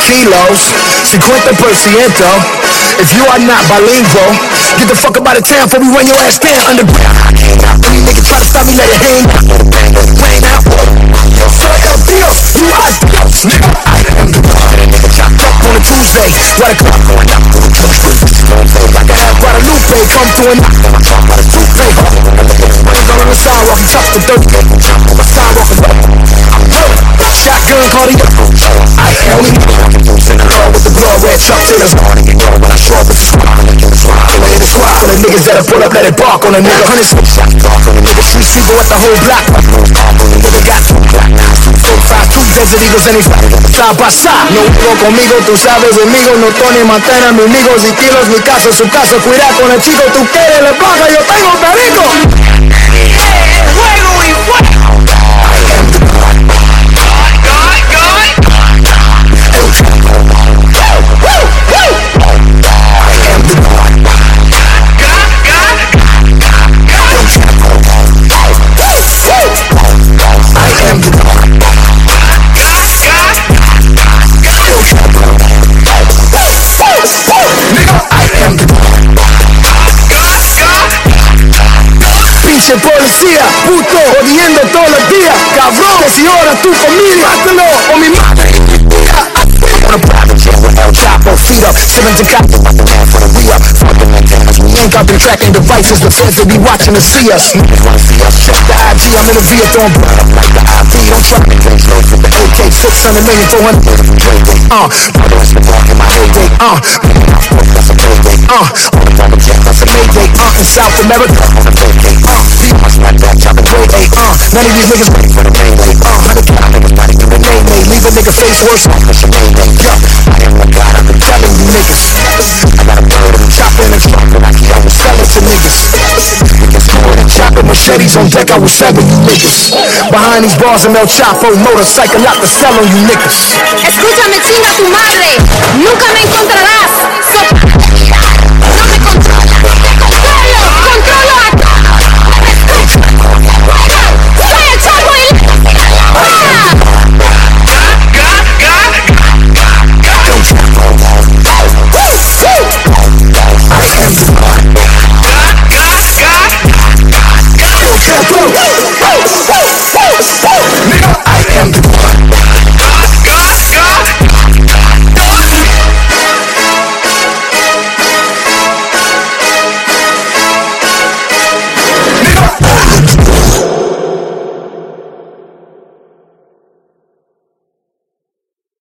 kilos, 50%. If you are not bilingual, get the fuck up out of town before we run your ass down underground. Any nigga try to stop me, let it hang out. Rain out. Soy el Dios, you are Dios, nigga. I am the one. Nigga chopped up on a Tuesday, right o'clock going down through the like I have Guadalupe, come through and knock on my trunk by the toothpaste. Rings all on the sidewalk, and chop the 38, chop on the sidewalk, and shotgun, Cartier. I am only in the road with the blood red Chuck Taylors on it. You know when I show up with the squad, I get the squad. I hit the squad for the niggas that'll pull up, let it bark on a nigga. 100 shots dark on a nigga. Street sweeper with the whole block. Nigga got 2 black knives, 2 4 5, 2 Desert Eagles and he's side by side. No juego conmigo, tú sabes conmigo. No Tony Montana, mis amigos y kilos. Mi casa, su casa, cuidado con el chico. Tú quieres la placa, yo tengo perico. Fuego y fuego. Policía, puto, jodiendo todos los días, cabrón, que si ahora tu familia, mátalo, o mi madre. On a private jet with El Chapo, feet up, simmons and cops, about the man for the re-up, fucking antennas, we ain't got them tracking devices, the feds they be watching to see us. Niggas wanna see us, check the IG, I'm in the V, throwing blood up like the IV, don't try me, Range Road with the AK, 600 million, 400 million from Dre, brother, it's the block in my heyday, that's a payday, on a private jet, that's a mayday, in South America, on a vacay, my snapback, chopping grade A, none of these niggas ready for the mayday, 100 count niggas not even the name, leave a nigga face worse off than Sinead, yo, I am the God, I've been telling you niggas, I got a bird and a chopper and a trunk and I can always sell it to niggas, niggas more than chopping machetes on deck, I will sell you niggas, behind these bars I'm El Chapo, motorcycle, lot to sell on you niggas. Escúchame, chinga tu madre, nunca me encontrarás.